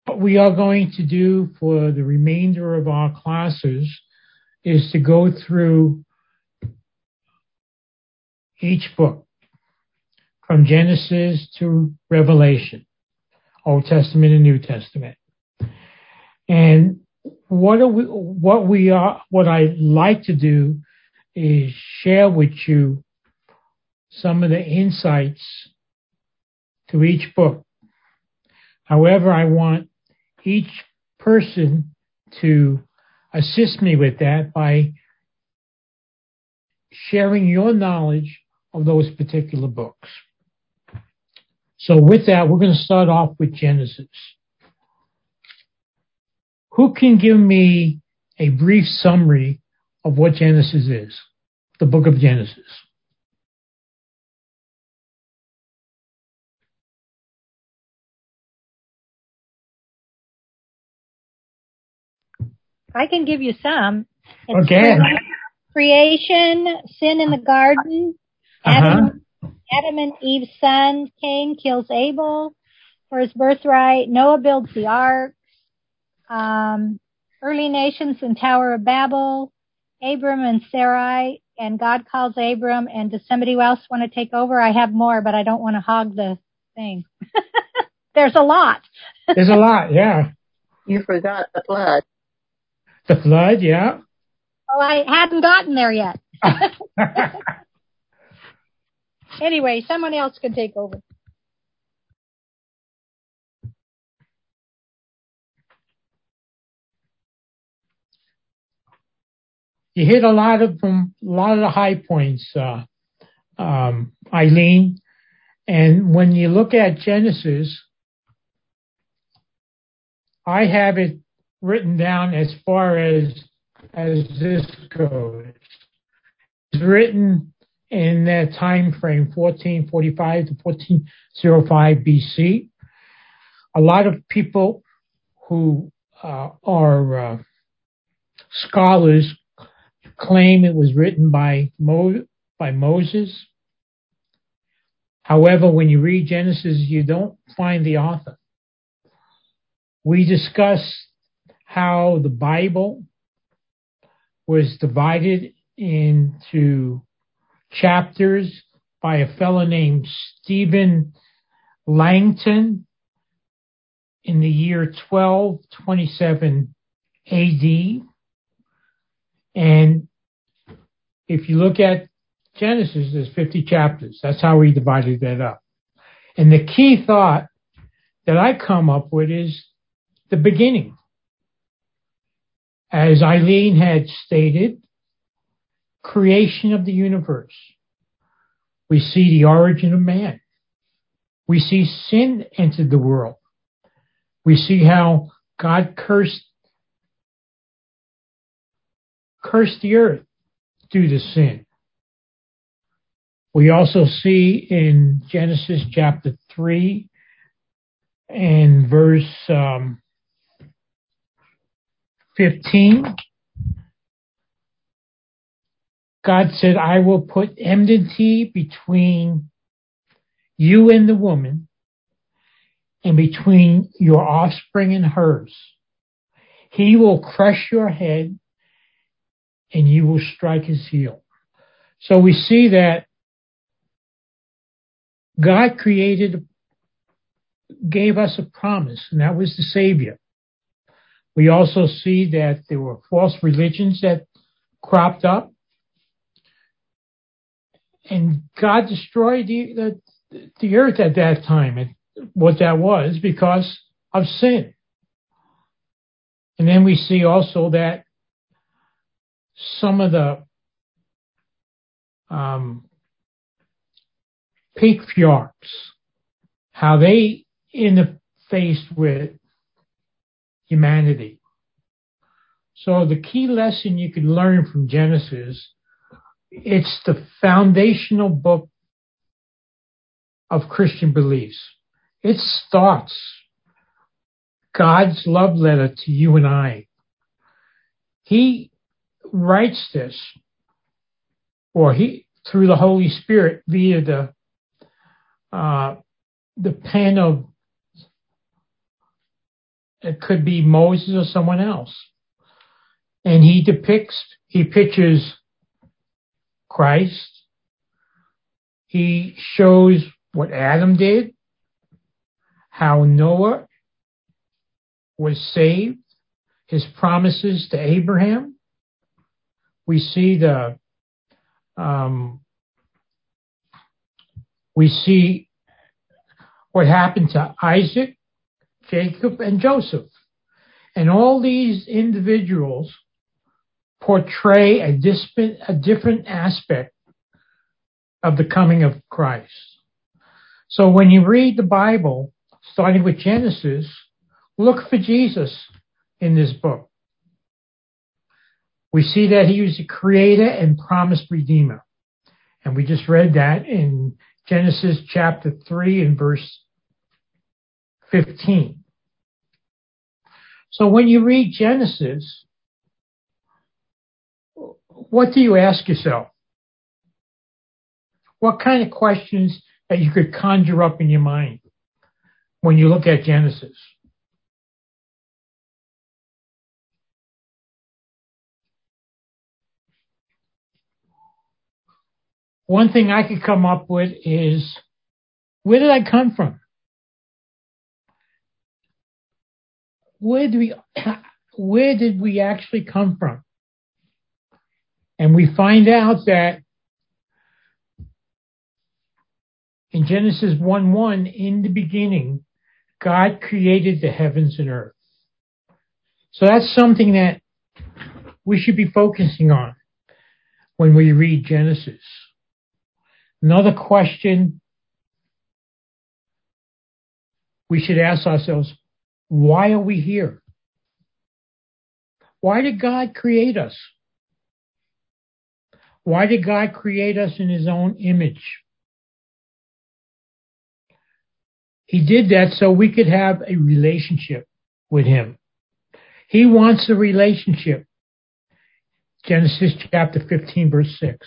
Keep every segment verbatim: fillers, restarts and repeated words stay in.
what we are going to do for the remainder of our classes is to go through each book from Genesis to Revelation, Old Testament and New Testament. And what are we, what we are, what I like to do is share with you some of the insights to each book. However, I want each person to assist me with that by sharing your knowledge of those particular books. So with that, we're going to start off with Genesis. Who can give me a brief summary of what Genesis is, the book of Genesis? I can give you some. It's Okay. Creation, sin in the garden, Adam, uh-huh. Adam and Eve's son, Cain kills Abel for his birthright, Noah builds the ark, um, early nations and Tower of Babel, Abram and Sarai, and God calls Abram. And does somebody else want to take over? I have more, but I don't want to hog the thing. There's a lot. There's a lot, yeah. You forgot the flood. The flood, yeah. Oh, I hadn't gotten there yet. Anyway, someone else could take over. You hit a lot of them, a lot of the high points, uh, um, Eileen. And when you look at Genesis, I have it written down as far as as this goes. It's written in that time frame, fourteen forty-five to fourteen oh five B C. A lot of people who uh, are uh, scholars claim it was written by Mo- by Moses. However, when you read Genesis, you don't find the author. We discussed how the Bible was divided into chapters by a fellow named Stephen Langton in the year twelve twenty-seven A D. And if you look at Genesis, there's fifty chapters. That's how we divided that up. And the key thought that I come up with is the beginning. As Eileen had stated, creation of the universe. We see the origin of man. We see sin entered the world. We see how God cursed, cursed the earth due to sin. We also see in Genesis chapter three and verse um, fifteen, God said, I will put enmity between you and the woman, and between your offspring and hers. He will crush your head, and you will strike his heel. So we see that God created, gave us a promise, and that was the Savior. We also see that there were false religions that cropped up, and God destroyed the, the, the earth at that time. And what that was because of sin. And then we see also that some of the um, patriarchs, how they interfaced with humanity. So the key lesson you could learn from Genesis, it's the foundational book of Christian beliefs. It starts God's love letter to you and I. He writes this, or he through the Holy Spirit via the uh, the pen of it could be Moses or someone else. And he depicts, he pictures Christ. He shows what Adam did, how Noah was saved, his promises to Abraham. We see the, um, we see what happened to Isaac, Jacob, and Joseph. And all these individuals portray a, disp- a different aspect of the coming of Christ. So when you read the Bible, starting with Genesis, look for Jesus in this book. We see that he was the creator and promised redeemer. And we just read that in Genesis chapter three and verse fifteen. So when you read Genesis, what do you ask yourself? What kind of questions that you could conjure up in your mind when you look at Genesis? One thing I could come up with is, where did I come from? Where do we, where did we actually come from? And we find out that in Genesis one one, in the beginning, God created the heavens and earth. So that's something that we should be focusing on when we read Genesis. Another question we should ask ourselves, why are we here? Why did God create us? Why did God create us in his own image? He did that so we could have a relationship with him. He wants a relationship. Genesis chapter fifteen, verse six.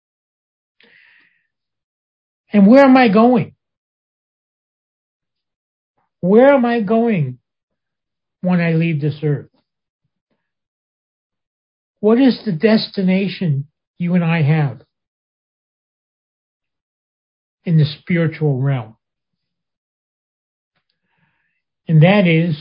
And where am I going? Where am I going when I leave this earth? What is the destination you and I have in the spiritual realm? And that is,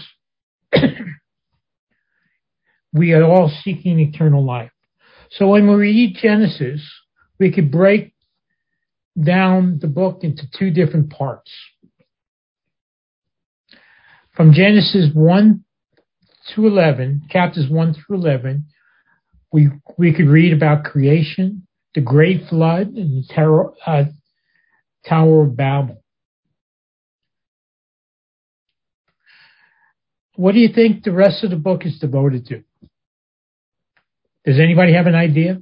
we are all seeking eternal life. So when we read Genesis, we could break down the book into two different parts. From Genesis one to eleven, chapters one through eleven, we we could read about creation, the great flood, and the terror, uh, Tower of Babel. What do you think the rest of the book is devoted to? Does anybody have an idea?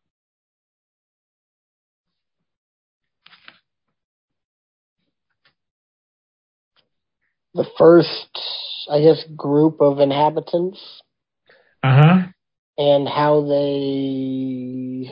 The first, I guess, group of inhabitants. Uh-huh. And how they,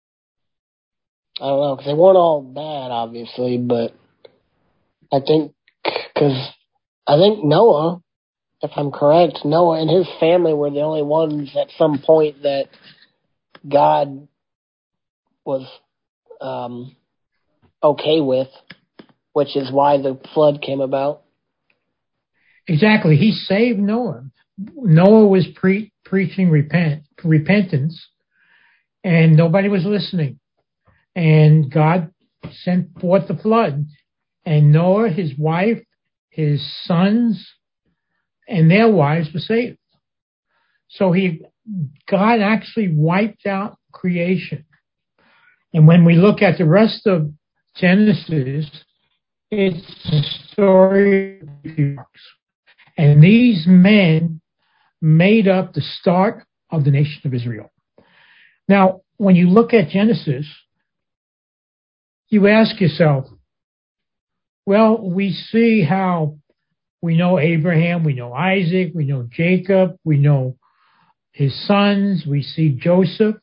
I don't know, because they weren't all bad, obviously, but I think, because I think Noah, if I'm correct, Noah and his family were the only ones at some point that God was um, okay with, which is why the flood came about. Exactly. He saved Noah. Noah was pre- preaching repent, repentance, and nobody was listening. And God sent forth the flood. And Noah, his wife, his sons, and their wives were saved. So he, God actually wiped out creation. And when we look at the rest of Genesis, it's a story of patriarchs. And these men made up the start of the nation of Israel. Now, when you look at Genesis, you ask yourself, well, we see how we know Abraham, we know Isaac, we know Jacob, we know his sons, we see Joseph.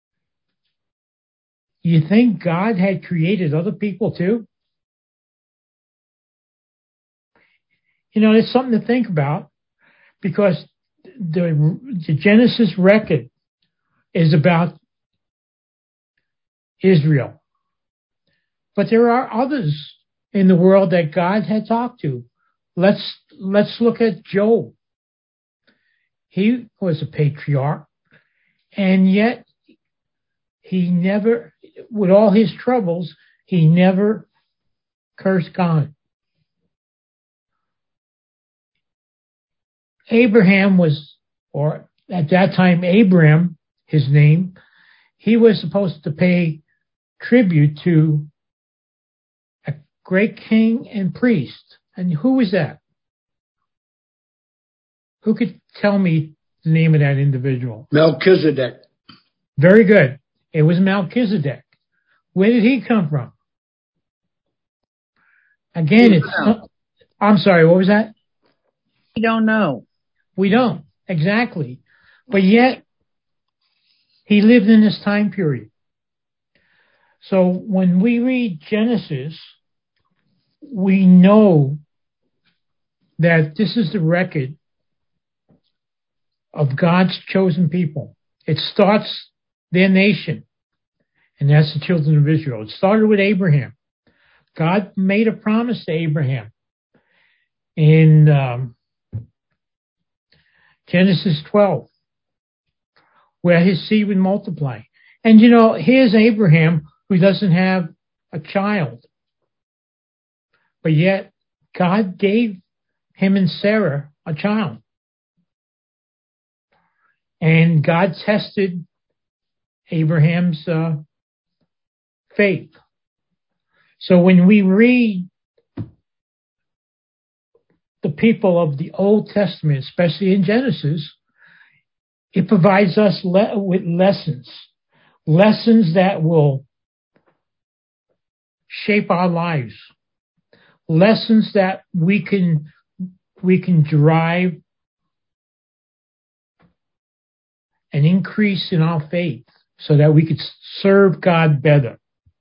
You think God had created other people too? You know, it's something to think about. because the, the Genesis record is about Israel. But there are others in the world that God had talked to. Let's, let's look at Job. He was a patriarch, and yet he never, with all his troubles, he never cursed God. Abraham was, or at that time, Abram, his name, he was supposed to pay tribute to a great king and priest. And who was that? Who could tell me the name of that individual? Melchizedek. Very good. It was Melchizedek. Where did he come from? Again, it's, know. I'm sorry, what was that? We don't know. We don't, exactly. But yet, he lived in this time period. So when we read Genesis, we know that this is the record of God's chosen people. It starts their nation, and that's the children of Israel. It started with Abraham. God made a promise to Abraham in um, Genesis twelve, where his seed would multiply. And you know, here's Abraham who doesn't have a child, but yet God gave him and Sarah a child. And God tested Abraham's uh, faith. So when we read the people of the Old Testament, especially in Genesis, it provides us le- with lessons, lessons that will shape our lives, lessons that we can we can derive an increase in our faith so that we could serve God better.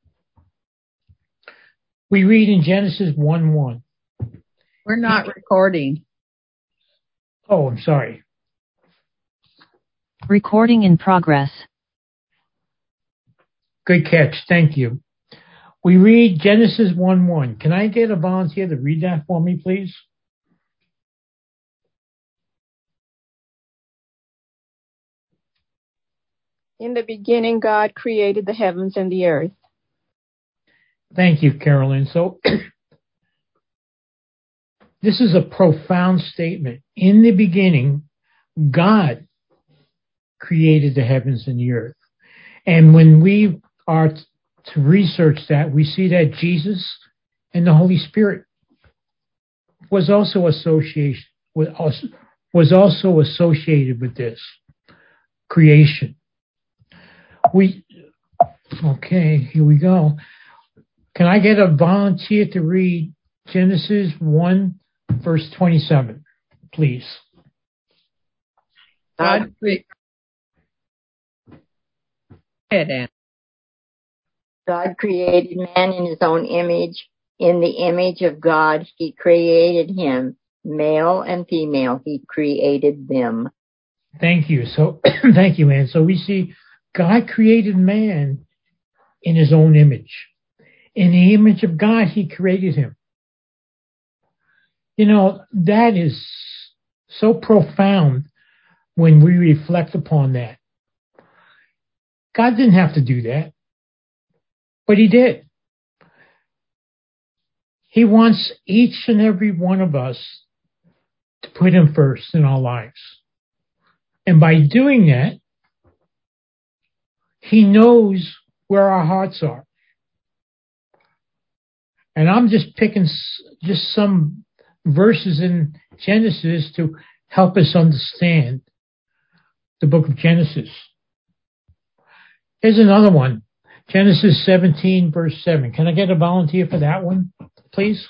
We read in Genesis one one. We're not recording. Oh, I'm sorry. Recording in progress. Good catch. Thank you. We read Genesis one one. Can I get a volunteer to read that for me, please? In the beginning, God created the heavens and the earth. Thank you, Carolyn. So this is a profound statement. In the beginning, God created the heavens and the earth. And when we are to research that, we see that Jesus and the Holy Spirit was also associated with us, was also associated with this creation. We okay, here we go. Can I get a volunteer to read Genesis one, verse twenty-seven, please? God, cre- ahead, Ann. God created man in his own image. In the image of God, he created him. Male and female, he created them. Thank you. So, thank you, Ann. So we see God created man in his own image. In the image of God, he created him. You know, that is so profound when we reflect upon that. God didn't have to do that, but he did. He wants each and every one of us to put him first in our lives. And by doing that, he knows where our hearts are. And I'm just picking just some verses in Genesis to help us understand the book of Genesis. Here's another one. Genesis seventeen, verse seven. Can I get a volunteer for that one, please?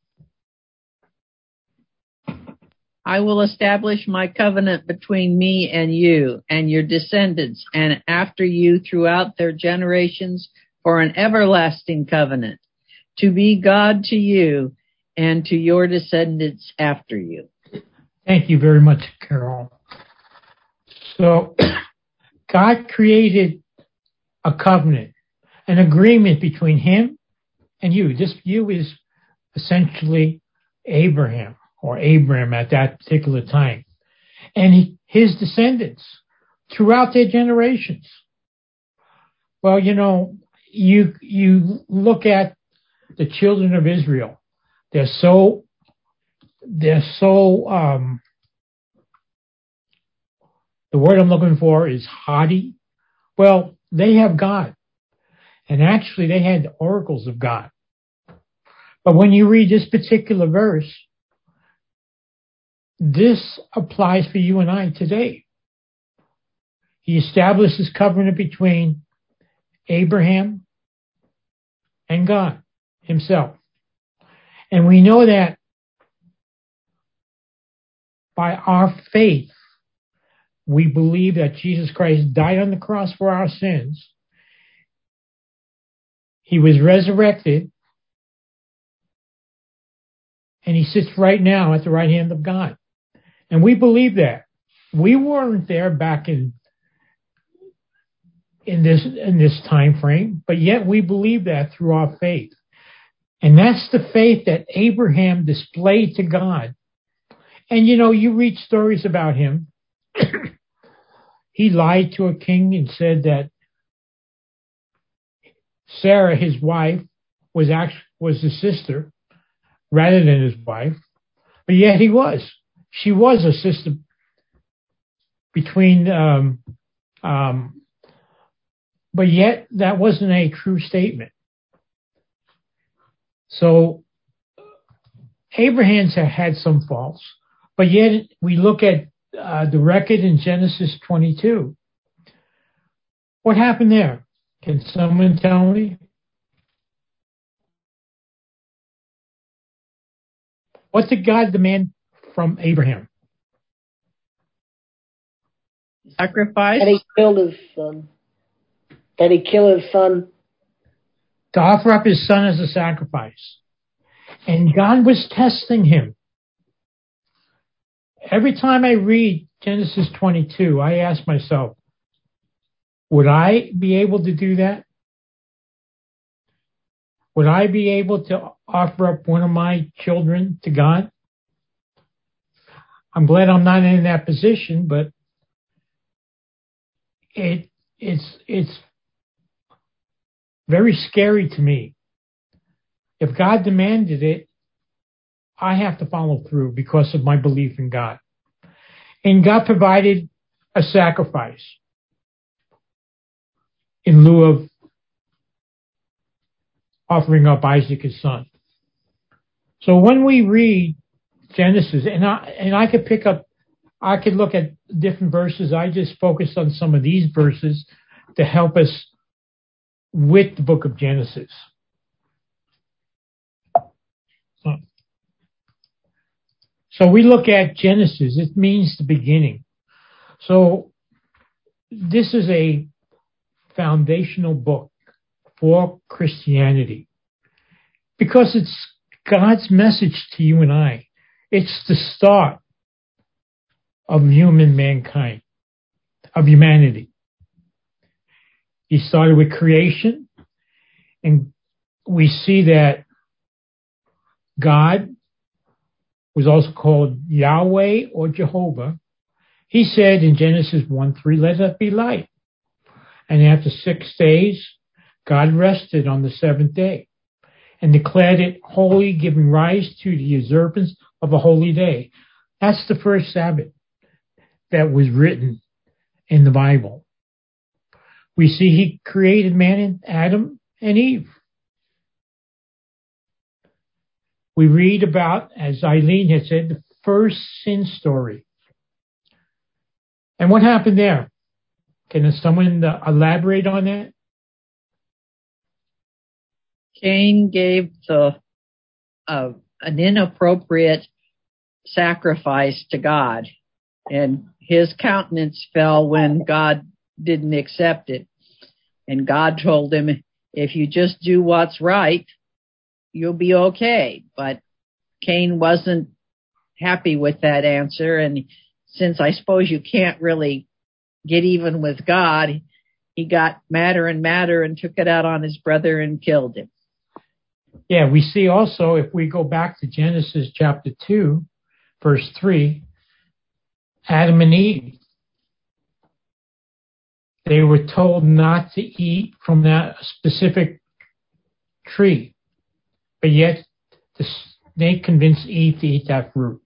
I will establish my covenant between me and you and your descendants and after you throughout their generations for an everlasting covenant, to be God to you and to your descendants after you. Thank you very much, Carol. So, God created a covenant, an agreement between him and you. This you is essentially Abraham or Abram at that particular time, and he, his descendants throughout their generations. Well, you know, you you look at the children of Israel. They're so they're so um, the word I'm looking for is haughty. Well, they have God, and actually they had the oracles of God. But when you read this particular verse, this applies for you and I today. He established this covenant between Abraham and God himself. And we know that by our faith, we believe that Jesus Christ died on the cross for our sins. He was resurrected, and he sits right now at the right hand of God. And we believe that. We weren't there back in in this in this time frame, but yet we believe that through our faith. And that's the faith that Abraham displayed to God. And you know, you read stories about him. He lied to a king and said that Sarah, his wife, was actually was his sister rather than his wife. But yet he was. She was a sister between um, um, but yet that wasn't a true statement. So Abraham's had some faults, but yet we look at uh, the record in Genesis twenty-two. What happened there? Can someone tell me? What did God demand from Abraham? Sacrifice? That he killed his son. That he killed his son. To offer up his son as a sacrifice. And God was testing him. Every time I read Genesis twenty-two, I ask myself, would I be able to do that? Would I be able to offer up one of my children to God? I'm glad I'm not in that position, but it it's it's very scary to me. If God demanded it, I have to follow through because of my belief in God. And God provided a sacrifice in lieu of offering up Isaac, his son. So when we read Genesis, and I and I could pick up, I could look at different verses. I just focused on some of these verses to help us with the book of Genesis. So, so we look at Genesis. It means the beginning. So this is a foundational book for Christianity because it's God's message to you and I. It's the start of human mankind, of humanity. He started with creation, and we see that God was also called Yahweh or Jehovah. He said in Genesis one three, let there be light. And after six days, God rested on the seventh day and declared it holy, giving rise to the observance of a holy day. That's the first Sabbath that was written in the Bible. We see he created man in Adam and Eve. We read about, as Eileen had said, the first sin story. And what happened there? Can someone uh, elaborate on that? Cain gave the uh, an inappropriate sacrifice to God, and his countenance fell when God didn't accept it. And God told him, if you just do what's right, you'll be okay. But Cain wasn't happy with that answer. And since I suppose you can't really get even with God, he got madder and madder and took it out on his brother and killed him. Yeah, we see also, if we go back to Genesis chapter two, verse three, Adam and Eve, they were told not to eat from that specific tree, but yet the snake convinced Eve to eat that fruit.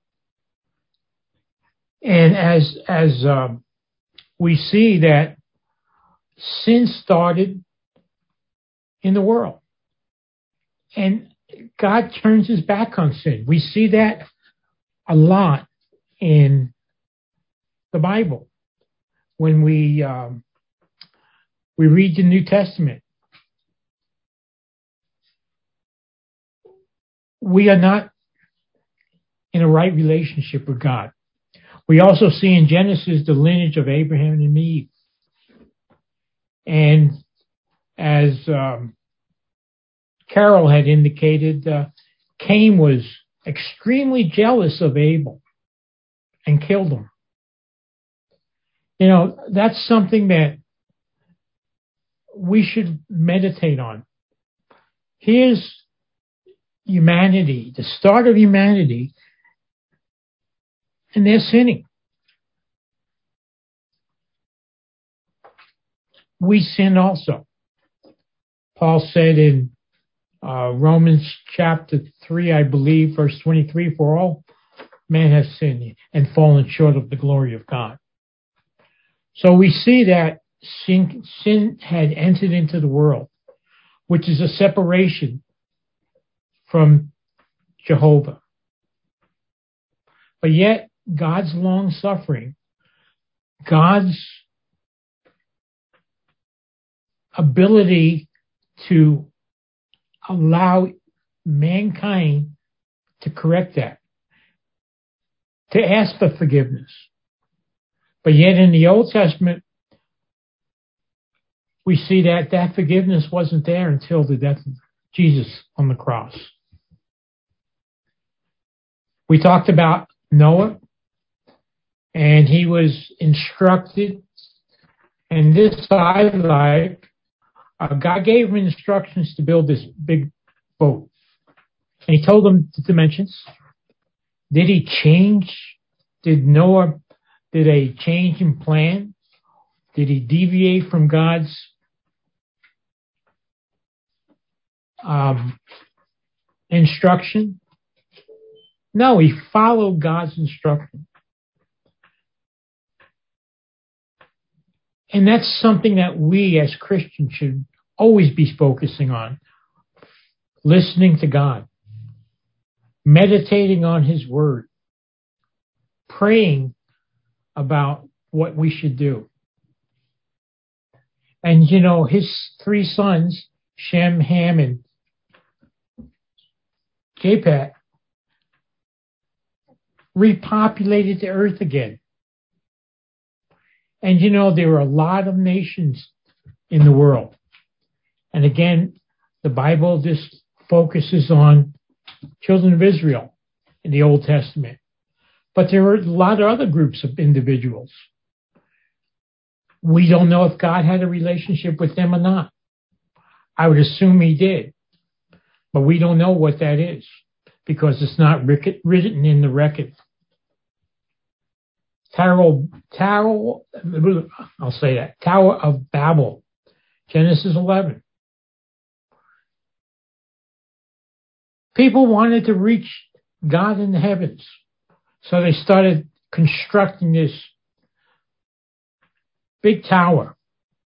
And as as um, we see that sin started in the world, and God turns his back on sin. We see that a lot in the Bible. When we um, we read the New Testament, we are not in a right relationship with God. We also see in Genesis the lineage of Abraham and Eve. And as um, Carol had indicated, uh, Cain was extremely jealous of Abel and killed him. You know, that's something that we should meditate on. Here's humanity, the start of humanity, and they're sinning. We sin also. Paul said in uh, Romans chapter three, I believe, verse twenty-three, for all men have sinned and fallen short of the glory of God. So we see that sin, sin had entered into the world, which is a separation from Jehovah. But yet, God's long suffering, God's ability to allow mankind to correct that, to ask for forgiveness. But yet in the Old Testament, we see that that forgiveness wasn't there until the death of Jesus on the cross. We talked about Noah, and he was instructed, and this I like, uh, God gave him instructions to build this big boat. And he told him the dimensions. Did he change? Did Noah, did a change in plan? Did he deviate from God's um, instruction? No, he followed God's instruction. And that's something that we as Christians should always be focusing on. Listening to God. Meditating on his word. Praying about what we should do. And you know, his three sons, Shem, Ham, and Japheth, repopulated the earth again. And you know, there were a lot of nations in the world. And again, the Bible just focuses on children of Israel in the Old Testament. But there were a lot of other groups of individuals. We don't know if God had a relationship with them or not. I would assume he did. But we don't know what that is because it's not written in the record. Tower, Tower, I'll say that, Tower of Babel, Genesis eleven. People wanted to reach God in the heavens, so they started constructing this big tower.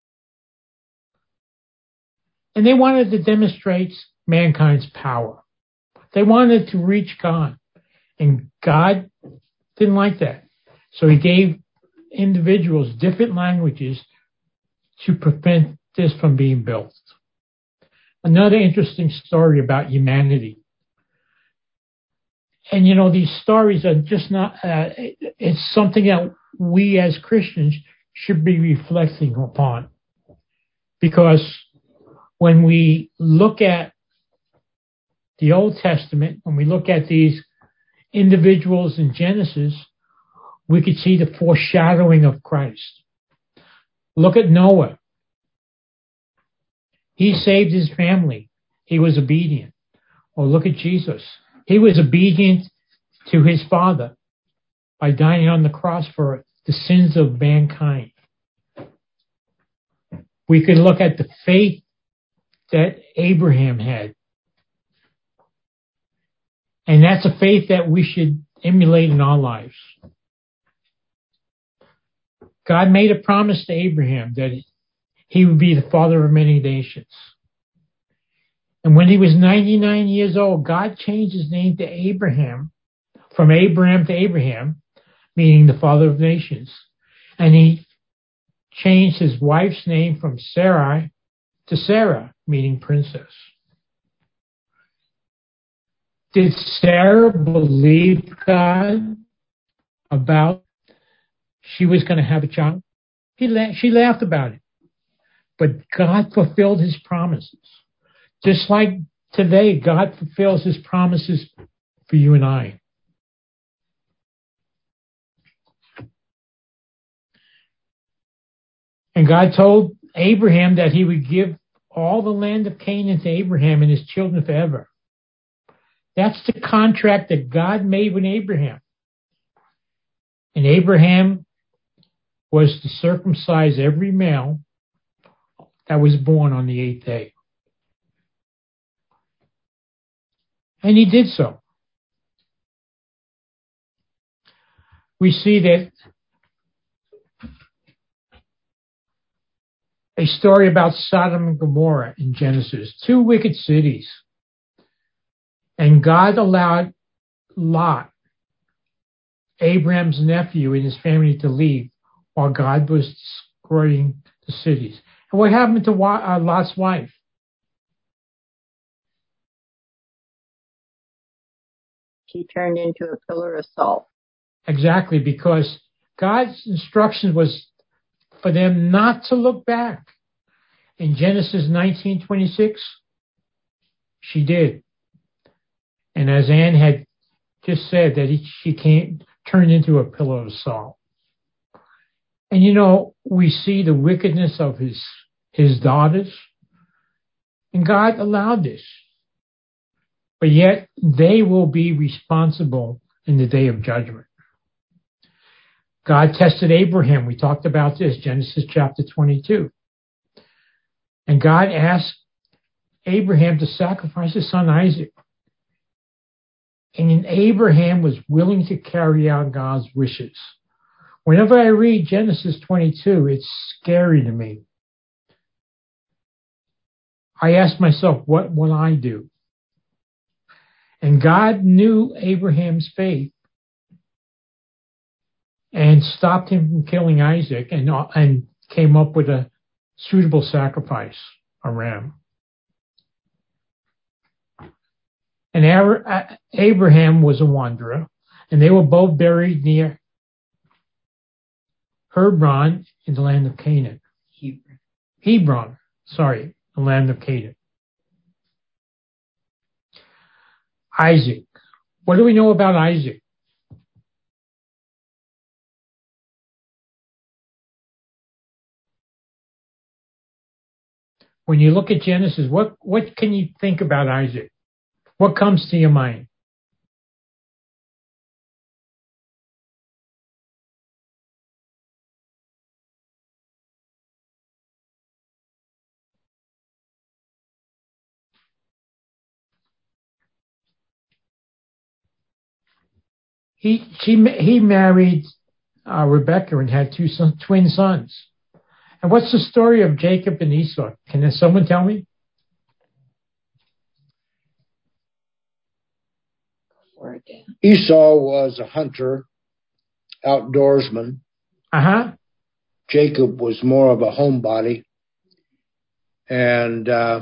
And they wanted to demonstrate mankind's power. They wanted to reach God, and God didn't like that. So he gave individuals different languages to prevent this from being built. Another interesting story about humanity. And you know, these stories are just not, uh, it's something that we as Christians should be reflecting upon. Because when we look at the Old Testament, when we look at these individuals in Genesis, we could see the foreshadowing of Christ. Look at Noah. He saved his family. He was obedient. Or look at Jesus. He was obedient to his Father by dying on the cross for the sins of mankind. We could look at the faith that Abraham had. And that's a faith that we should emulate in our lives. God made a promise to Abraham that he would be the father of many nations. And when he was ninety-nine years old, God changed his name to Abraham, from Abraham to Abraham, meaning the father of nations. And he changed his wife's name from Sarai to Sarah, meaning princess. Did Sarah believe God about she was going to have a child? He la- she laughed about it. But God fulfilled his promises. Just like today, God fulfills his promises for you and I. And God told Abraham that he would give all the land of Canaan to Abraham and his children forever. That's the contract that God made with Abraham. And Abraham was to circumcise every male that was born on the eighth day. And he did so. We see that a story about Sodom and Gomorrah in Genesis, two wicked cities. And God allowed Lot, Abraham's nephew, and his family to leave while God was destroying the cities. And what happened to Lot's wife? She turned into a pillar of salt. Exactly, because God's instruction was for them not to look back. In Genesis nineteen twenty-six, she did. And as Anne had just said, that he, she came, turned into a pillar of salt. And you know, we see the wickedness of his, his daughters. And God allowed this. But yet, they will be responsible in the day of judgment. God tested Abraham. We talked about this, Genesis chapter twenty-two. And God asked Abraham to sacrifice his son Isaac. And Abraham was willing to carry out God's wishes. Whenever I read Genesis twenty-two, it's scary to me. I ask myself, what will I do? And God knew Abraham's faith and stopped him from killing Isaac and, and came up with a suitable sacrifice, a ram. And Abraham was a wanderer, and they were both buried near Hebron in the land of Canaan. Hebron. Hebron, sorry, the land of Canaan. Isaac. What do we know about Isaac? When you look at Genesis, what, what can you think about Isaac? What comes to your mind? He she he married uh, Rebecca and had two son, twin sons. And what's the story of Jacob and Esau? Can someone tell me? Esau was a hunter, outdoorsman. Uh-huh. Jacob was more of a homebody. And uh,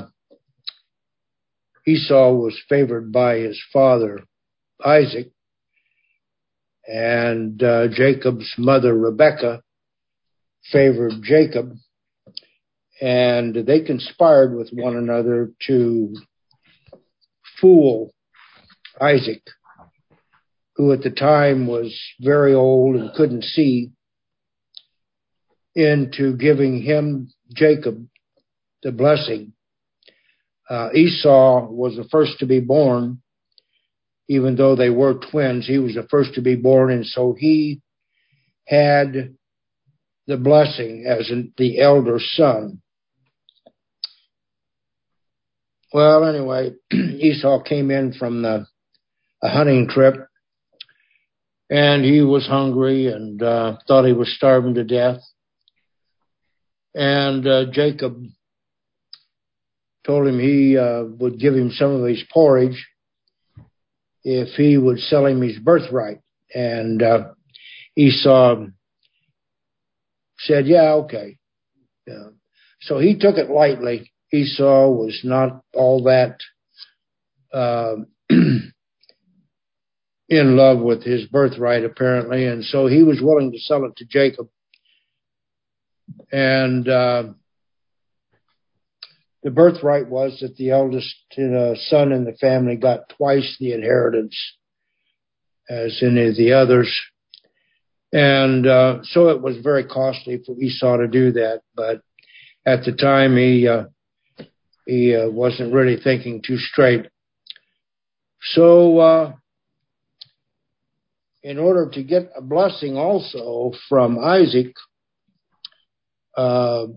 Esau was favored by his father, Isaac. And uh, Jacob's mother, Rebecca, favored Jacob. And they conspired with one another to fool Isaac, who at the time was very old and couldn't see, into giving him, Jacob, the blessing. Uh, Esau was the first to be born, even though they were twins. He was the first to be born, and so he had the blessing as an, the elder son. Well, anyway, Esau came in from the a hunting trip, and he was hungry and uh, thought he was starving to death. And uh, Jacob told him he uh, would give him some of his porridge if he would sell him his birthright. And uh, Esau said, yeah, okay. Yeah. So he took it lightly. Esau was not all that uh, in love with his birthright, apparently, and so he was willing to sell it to Jacob. And uh, the birthright was that the eldest uh, son in the family got twice the inheritance as any of the others. And uh, so it was very costly for Esau to do that. But at the time, he uh, he uh, wasn't really thinking too straight. So uh, in order to get a blessing also from Isaac, uh,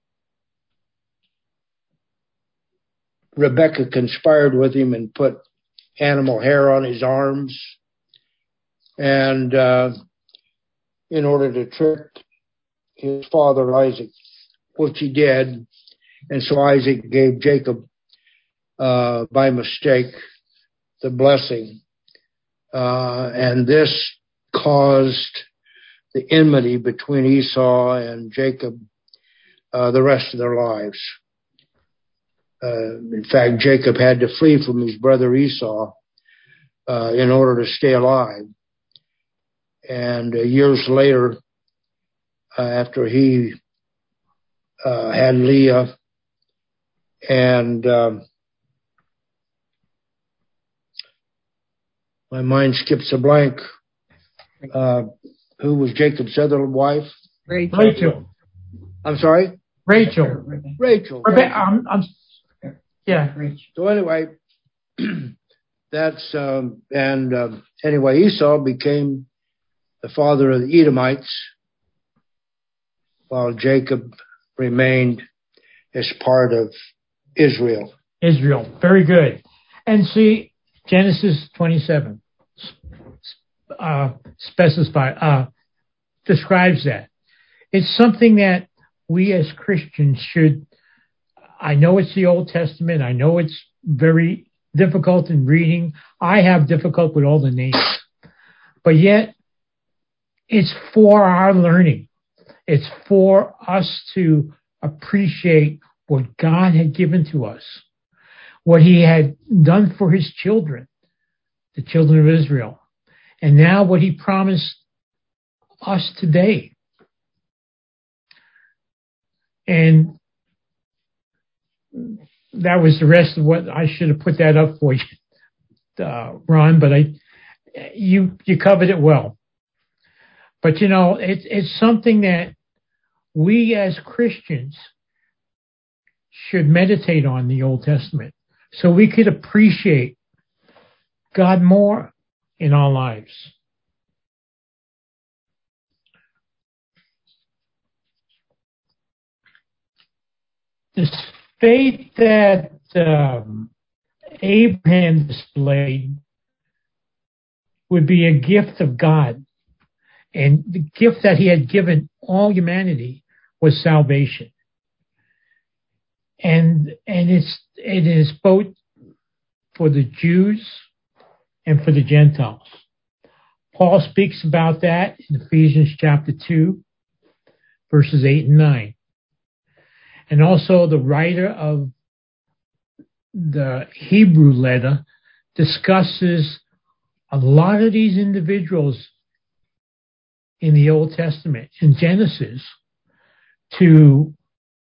Rebekah conspired with him and put animal hair on his arms, and uh, in order to trick his father Isaac, which he did. And so Isaac gave Jacob, uh, by mistake, the blessing. Uh, and this caused the enmity between Esau and Jacob uh, the rest of their lives. Uh, in fact, Jacob had to flee from his brother Esau uh, in order to stay alive. And uh, years later, uh, after he uh, had Leah and um, my mind skips a blank. Uh, who was Jacob's other wife? Rachel. Rachel. I'm sorry? Rachel. Rachel. Rebecca, I'm, I'm, yeah. So anyway, that's, um, and um, anyway, Esau became the father of the Edomites, while Jacob remained as part of Israel. Israel. Very good. And see, Genesis twenty-seven uh, specify, uh, describes that. It's something that we as Christians should, I know it's the Old Testament. I know it's very difficult in reading. I have difficult with all the names. But yet, it's for our learning. It's for us to appreciate what God had given to us, what he had done for his children, the children of Israel, and now what he promised us today. And that was the rest of what I should have put that up for you, uh, Ron, but I, you, you covered it well. But you know, it's, it's something that we as Christians should meditate on, the Old Testament, so we could appreciate God more in our lives. The faith that um, Abraham displayed would be a gift of God. And the gift that he had given all humanity was salvation. And and it's it is both for the Jews and for the Gentiles. Paul speaks about that in Ephesians chapter two, verses eight and nine. And also the writer of the Hebrew letter discusses a lot of these individuals in the Old Testament, in Genesis, to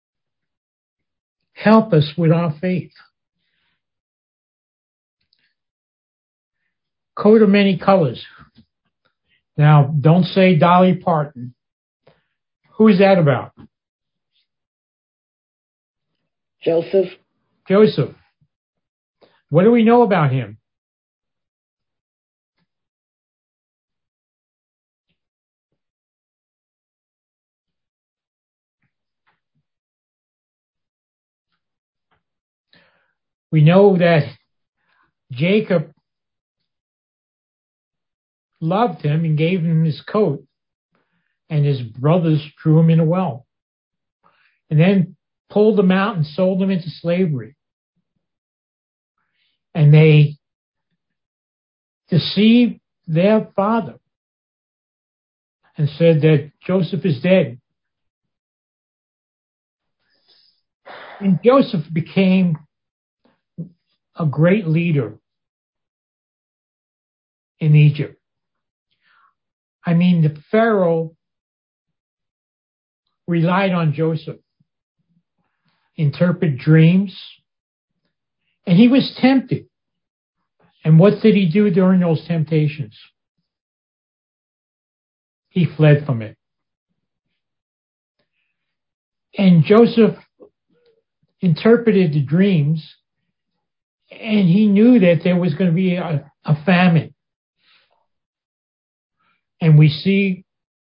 help us with our faith. Coat of many colors. Now, don't say Dolly Parton. Who is that about? Joseph. Joseph. What do we know about him? We know that Jacob loved him and gave him his coat, and his brothers threw him in a well, and then pulled him out and sold him into slavery. And they deceived their father and said that Joseph is dead. And Joseph became a great leader in Egypt. I mean, the Pharaoh relied on Joseph, interpret dreams, and he was tempted. And what did he do during those temptations? He fled from it. And Joseph interpreted the dreams, and he knew that there was going to be a, a famine. And we see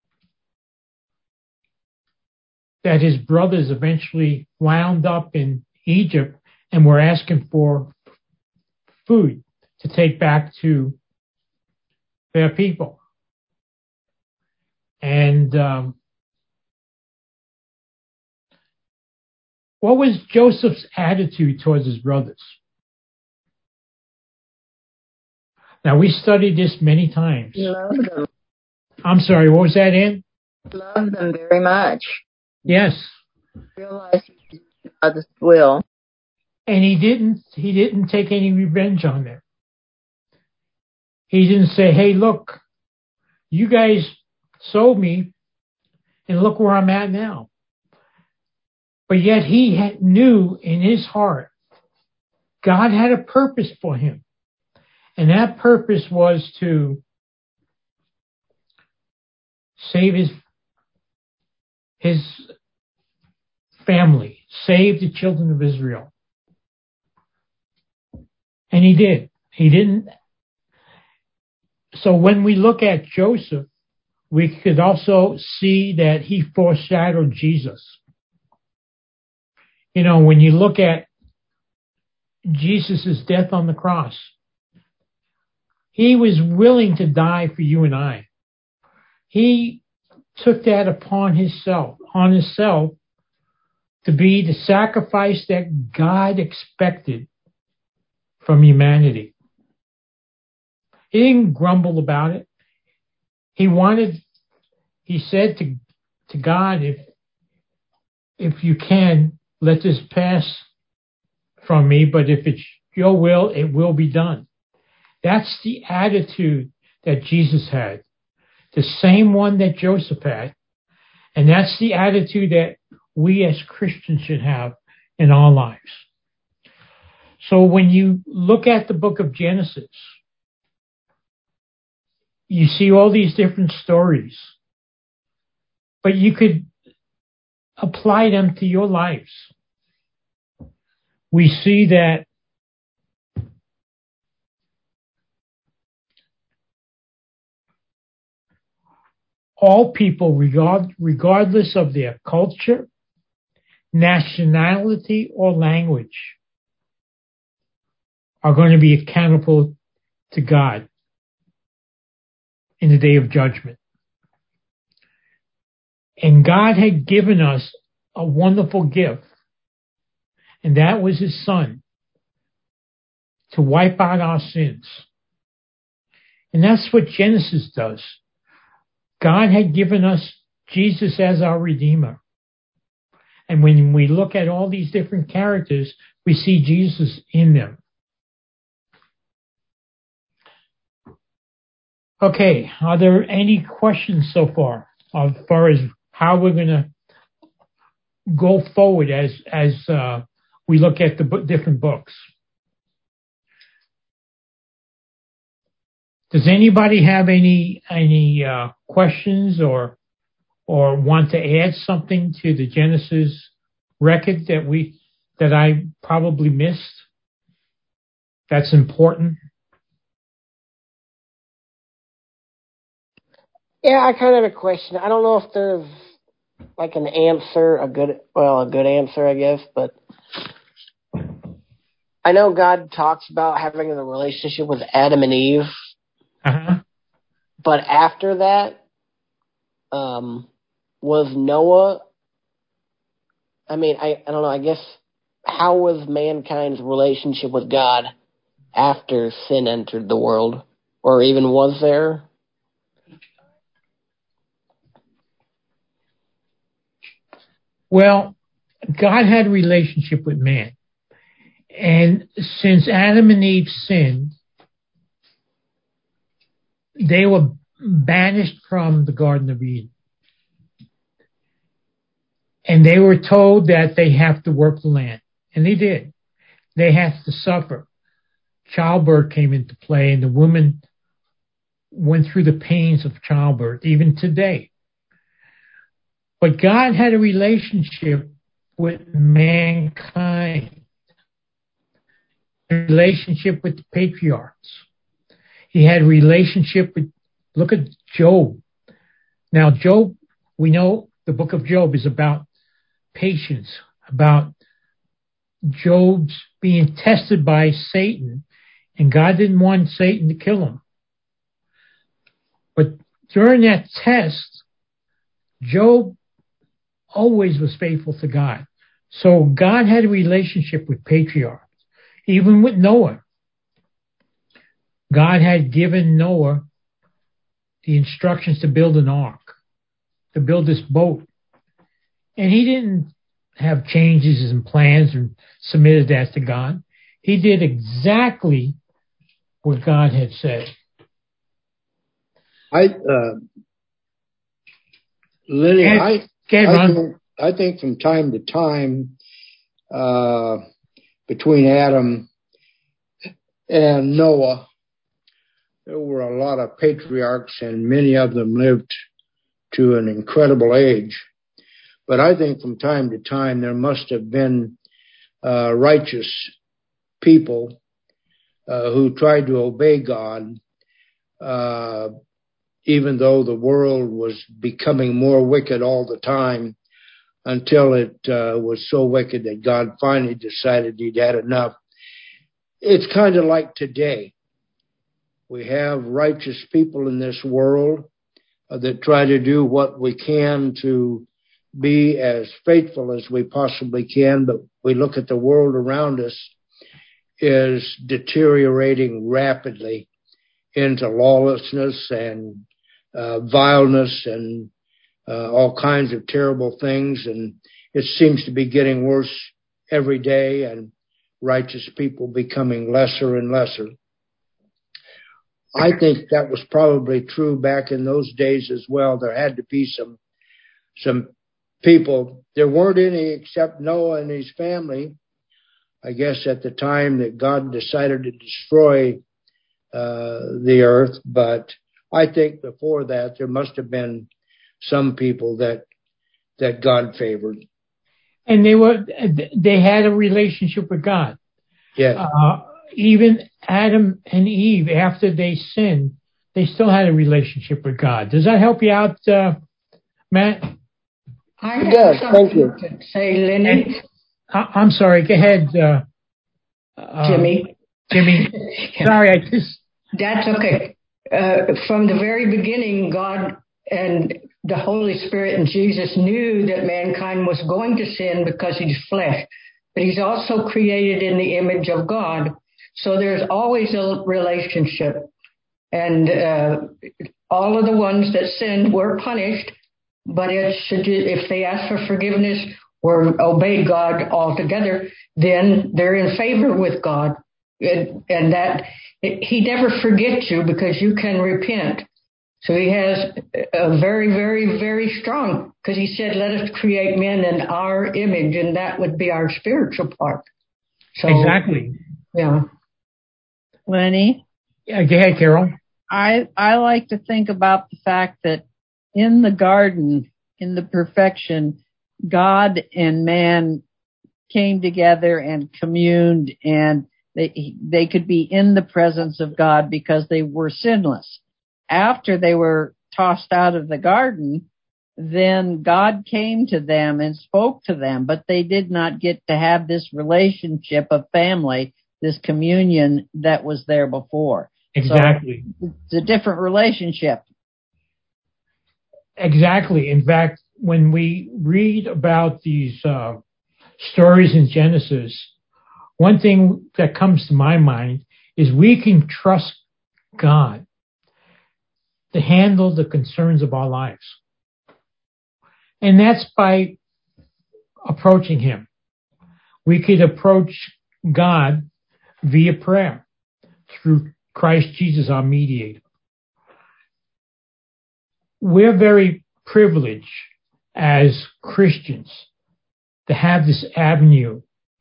that his brothers eventually wound up in Egypt and were asking for food to take back to their people. And um, what was Joseph's attitude towards his brothers? Now, we studied this many times. He loved them. I'm sorry, what was that, Ann? Loved them very much. Yes. Realized he was God's will. And he didn't he didn't take any revenge on them. He didn't say, hey, look, you guys sold me, and look where I'm at now. But yet he had, knew in his heart God had a purpose for him. And that purpose was to save his, his family, save the children of Israel. And he did. He didn't. So when we look at Joseph, we could also see that he foreshadowed Jesus. You know, when you look at Jesus' death on the cross, he was willing to die for you and I. He took that upon himself, on himself, to be the sacrifice that God expected from humanity. He didn't grumble about it. He wanted, he said to, to God, if, if you can, let this pass from me, but if it's your will, it will be done. That's the attitude that Jesus had, the same one that Joseph had, and that's the attitude that we as Christians should have in our lives. So when you look at the book of Genesis, you see all these different stories, but you could apply them to your lives. We see that all people, regard, regardless of their culture, nationality, or language, are going to be accountable to God in the day of judgment. And God had given us a wonderful gift, and that was his son, to wipe out our sins. And that's what Genesis does. God had given us Jesus as our Redeemer. And when we look at all these different characters, we see Jesus in them. Okay, are there any questions so far as far as how we're going to go forward as as uh, we look at the b- different books? Does anybody have any any uh, questions or or want to add something to the Genesis record that we that I probably missed? That's important. Yeah, I kind of have a question. I don't know if there's like an answer, a good, well, a good answer, I guess, but I know God talks about having a relationship with Adam and Eve. Uh-huh. But after that, um, was Noah, I mean, I, I don't know, I guess, how was mankind's relationship with God after sin entered the world? Or even was there? Well, God had a relationship with man. And since Adam and Eve sinned, they were banished from the Garden of Eden. And they were told that they have to work the land. And they did. They have to suffer. Childbirth came into play, and the woman went through the pains of childbirth, even today. But God had a relationship with mankind, a relationship with the patriarchs. He had a relationship with, look at Job. Now, Job, we know the book of Job is about patience, about Job's being tested by Satan, and God didn't want Satan to kill him. But during that test, Job always was faithful to God. So God had a relationship with patriarchs, even with Noah. God had given Noah the instructions to build an ark, to build this boat. And he didn't have changes in plans and submitted that to God. He did exactly what God had said. I, uh, Lenny, And, I, okay, I, think, I think from time to time, uh, between Adam and Noah, there were a lot of patriarchs, and many of them lived to an incredible age. But I think from time to time there must have been uh, righteous people uh, who tried to obey God, uh, even though the world was becoming more wicked all the time, until it uh, was so wicked that God finally decided he'd had enough. It's kind of like today. We have righteous people in this world uh, that try to do what we can to be as faithful as we possibly can, but we look at the world around us is deteriorating rapidly into lawlessness and uh, vileness and uh, all kinds of terrible things, and it seems to be getting worse every day, and righteous people becoming lesser and lesser. I think that was probably true back in those days as well. There had to be some some people. There weren't any except Noah and his family, I guess, at the time that God decided to destroy uh, the earth. But I think before that, there must have been some people that that God favored. And they were they had a relationship with God. Yeah. Uh, even Adam and Eve, after they sinned, they still had a relationship with God. Does that help you out, uh, Matt? I have Yes, thank something you. to say, Lenny. I, I'm sorry. Go ahead, uh, uh, Jimmy. Jimmy. Sorry, I just. That's okay. Uh, from the very beginning, God and the Holy Spirit and Jesus knew that mankind was going to sin because he's flesh. But he's also created in the image of God. So there's always a relationship. And uh, all of the ones that sinned were punished. But it should, if they ask for forgiveness or obey God altogether, then they're in favor with God. And, and that it, he never forgets you because you can repent. So he has a very, very, very strong, because he said, let us create men in our image, and that would be our spiritual part. So, Exactly. Yeah. Lenny? Yeah, go ahead, Carol. I I like to think about the fact that in the garden, in the perfection, God and man came together and communed, and they they could be in the presence of God because they were sinless. After they were tossed out of the garden, then God came to them and spoke to them, but they did not get to have this relationship of family, this communion that was there before. Exactly. So it's a different relationship. Exactly. In fact, when we read about these uh, stories in Genesis, one thing that comes to my mind is we can trust God to handle the concerns of our lives. And that's by approaching Him. We could approach God via prayer through Christ Jesus, our mediator. We're very privileged as Christians to have this avenue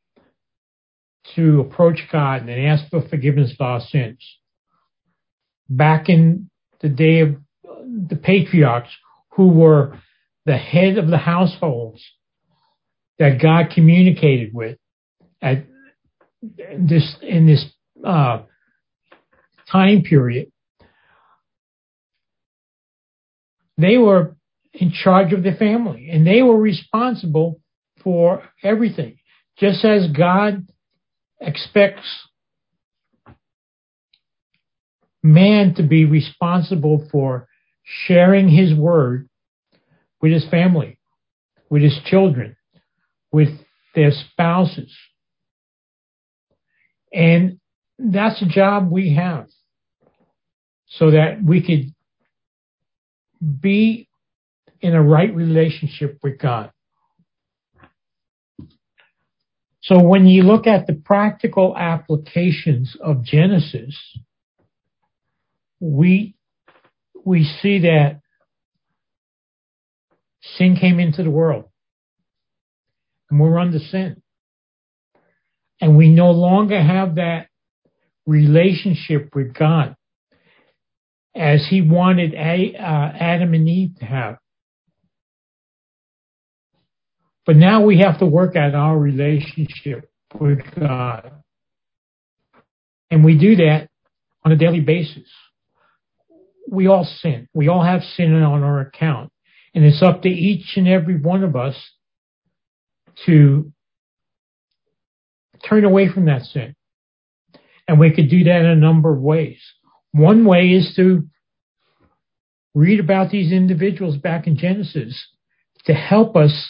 to approach God and ask for forgiveness of our sins. Back in the day of the patriarchs, who were the head of the households that God communicated with at this in this uh, time period, they were in charge of their family, and they were responsible for everything, just as God expects man to be responsible for sharing His word with his family, with his children, with their spouses. And that's a job we have, so that we could be in a right relationship with God. So when you look at the practical applications of Genesis, we we see that sin came into the world, and we're under sin. And we no longer have that relationship with God as He wanted a, uh, Adam and Eve to have. But now we have to work at our relationship with God. And we do that on a daily basis. We all sin. We all have sin on our account. And it's up to each and every one of us to turn away from that sin. And we could do that in a number of ways. One way is to read about these individuals back in Genesis to help us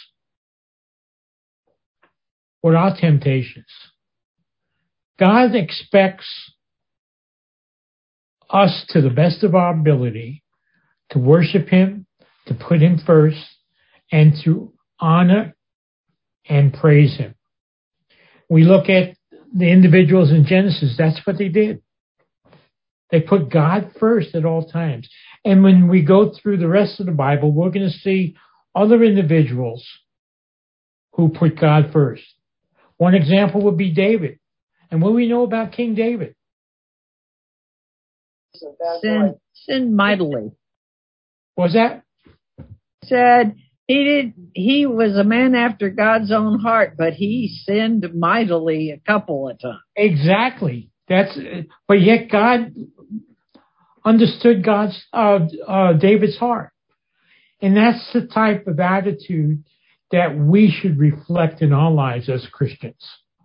with our temptations. God expects us, to the best of our ability, to worship Him, to put Him first, and to honor and praise Him. We look at the individuals in Genesis, that's what they did. They put God first at all times. And when we go through the rest of the Bible, we're going to see other individuals who put God first. One example would be David. And what do we know about King David? Sin, sin mightily. What was that? Said he did. He was a man after God's own heart, but he sinned mightily a couple of times. Exactly. That's. But yet God understood God's uh, uh, David's heart, and that's the type of attitude that we should reflect in our lives as Christians.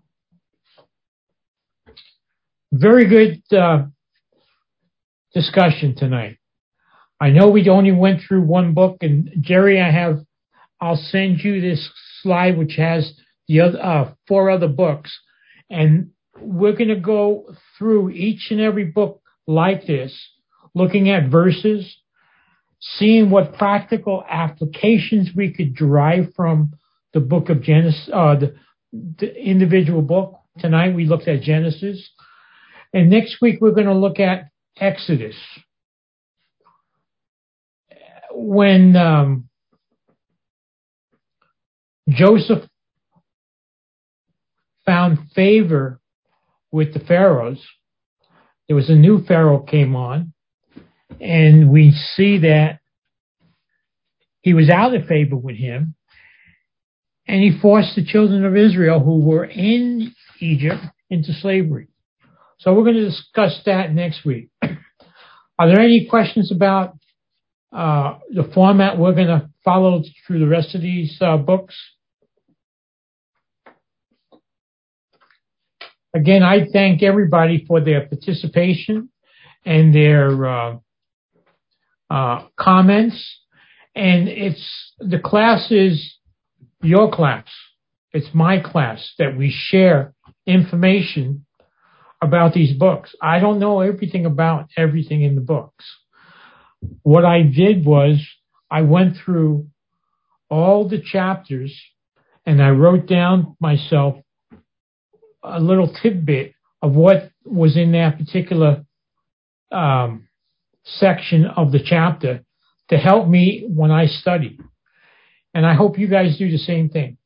Very good uh, discussion tonight. I know we only went through one book, and Jerry, I have, I'll send you this slide which has the other uh, four other books, and we're going to go through each and every book like this, looking at verses, seeing what practical applications we could derive from the book of Genesis, uh, the, the individual book. Tonight we looked at Genesis, and next week we're going to look at Exodus. When um, Joseph found favor with the pharaohs, there was a new pharaoh came on, And we see that he was out of favor with him, and he forced the children of Israel who were in Egypt into slavery. So we're going to discuss that next week. Are there any questions about uh, the format we're going to follow through the rest of these uh, books? Again, I thank everybody for their participation and their uh, uh, comments. And it's the class is your class. It's my class that we share information about these books. I don't know everything about everything in the books. What I did was I went through all the chapters and I wrote down myself a little tidbit of what was in that particular um, section of the chapter to help me when I study. And I hope you guys do the same thing.